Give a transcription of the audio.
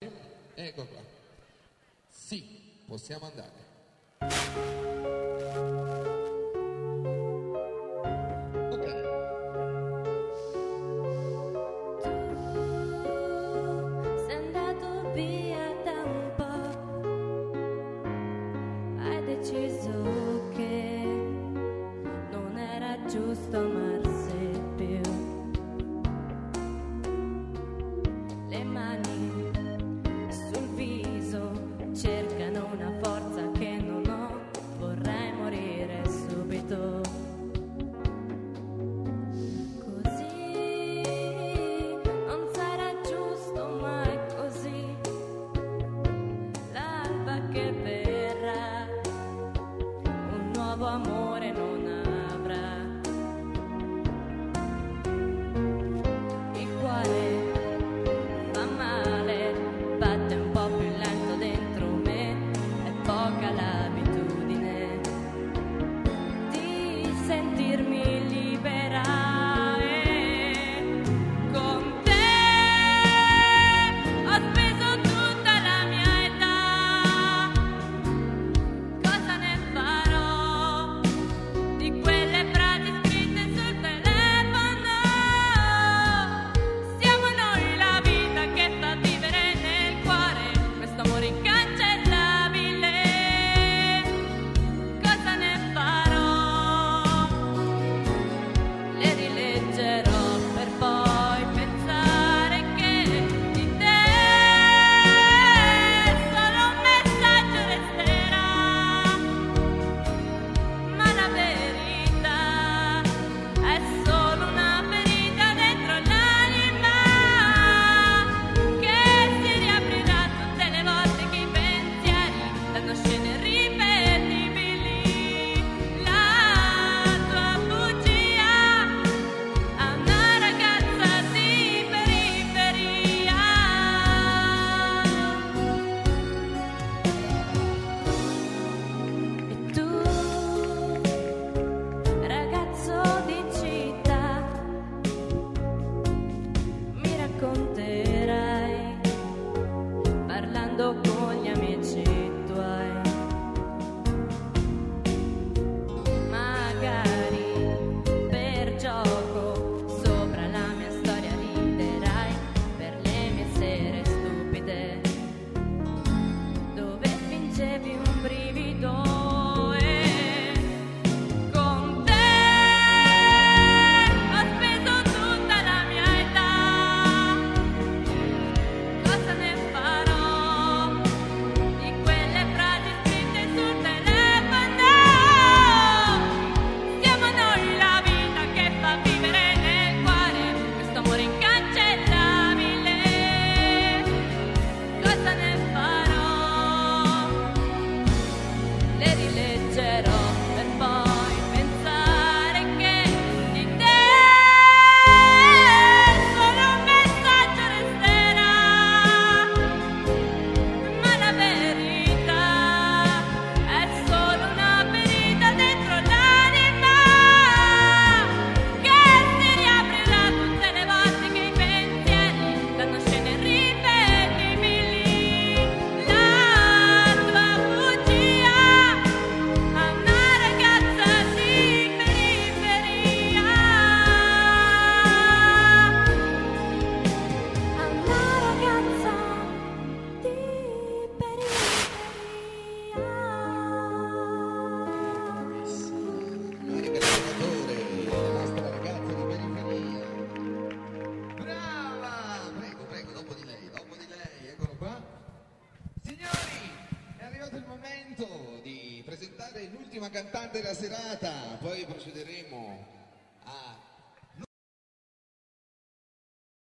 Ecco qua. Sì, possiamo andare. Sei andato via da un po', hai deciso che non era giusto amarsi più. Le mani sul viso cercano una forza che non ho, vorrei morire subito. Così non sarà giusto mai così, l'alba che verrà un nuovo amore non avrà. Il cuore fa male, batte un po' più lento dentro me, è poca l'abitudine di sentirmi libera. Con te ho speso tutta la mia età, cosa ne farò di quelle frasi scritte sul telefono? Siamo noi la vita che fa vivere nel cuore questo amore incancellabile. Cosa ne farò? Le rileggerò per poi pensare che di te solo un messaggio resterà, ma la verità è solo una ferita dentro l'anima che si riaprirà tutte le volte che i pensieri danno scene ripetibili. La tua bugia a una ragazza di periferia. E tu, ragazzo di città, mi racconterai parlando con gli amici tuoi. Magari per gioco sopra la mia storia riderai per le mie sere stupide dove fingevi un brivido. Con te ho speso tutta la mia età, cosa ne farò di quelle frasi scritte sul telefono? Siamo noi la vita che fa vivere nel cuore questo amore incancellabile. Cosa ne farò? Le rileggerò per poi pensare che di te solo un messaggio resterà, ma la verità è solo una ferita dentro l'anima che si riaprirà tutte le volte che i pensieri danno scene ripetibili. La tua bugia a una ragazza di periferia, a una ragazza di periferia. Monica Salvatore, la nostra ragazza di periferia. Brava! Prego, prego, dopo di lei, eccolo qua. Signori, è arrivato il momento di presentare l'ultima cantante della serata, poi procederemo